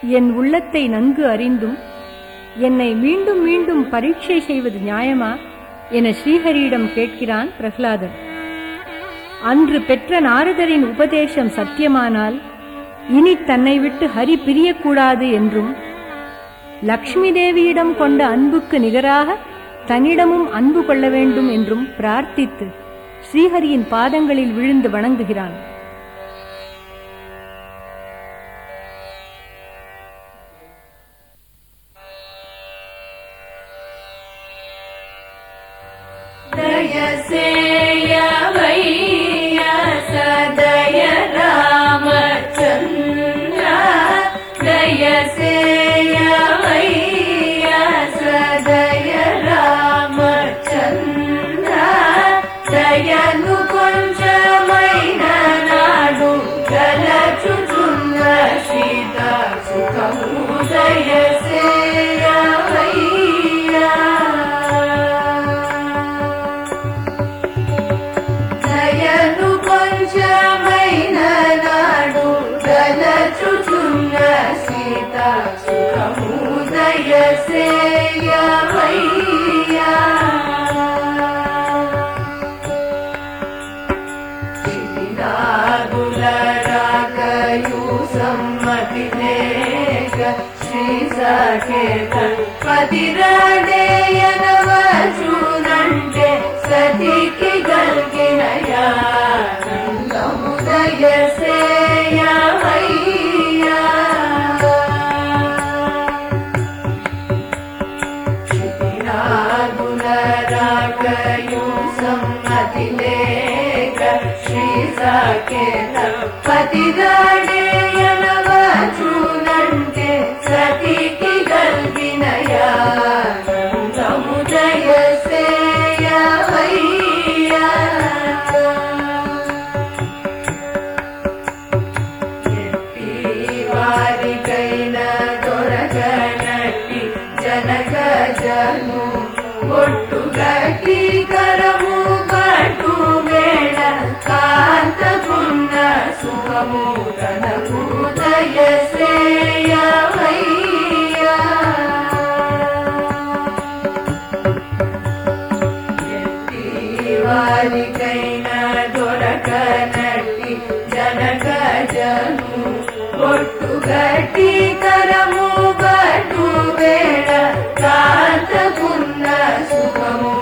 என் உள்ளத்தை நன்கு அறிந்தும் என்னை மீண்டும் மீண்டும் பரீட்சை செய்வது நியாயமா என ஸ்ரீஹரியிடம் கேட்கிறான் பிரகலாதன். அன்று பெற்ற நாரதரின் உபதேசம் சத்தியமானால் இனி தன்னை விட்டு ஹரி பிரியக்கூடாது என்றும் லக்ஷ்மி தேவியிடம் கொண்ட அன்புக்கு நிகராக தன்னிடமும் அன்பு கொள்ள வேண்டும் என்றும் பிரார்த்தித்து ஸ்ரீஹரியின் பாதங்களில் விழுந்து வணங்குகிறான். పతిరాడేయనవచూనంటే సతికి గల్గినయా నందముదయ సేయవయ్యా క్షితినాగులరాకయు సమ్మతిలేక శ్రీ సాకేత పతిరాడేయనవచూనంటే సతికి గల్గినయా నందముదయ సేయవయ్యా వారికైన దొరకనట్టి జనక జను ఒట్టుగట్టి కరము కట్టు వేళ కాంతకున్న సుఖము తనకు దయసేయవయ్యా వారికైన దొరకనట్టి జనక జను ఒట్టుగట్టి కరము కట్టు వేళ కాంతకున్న సుఖము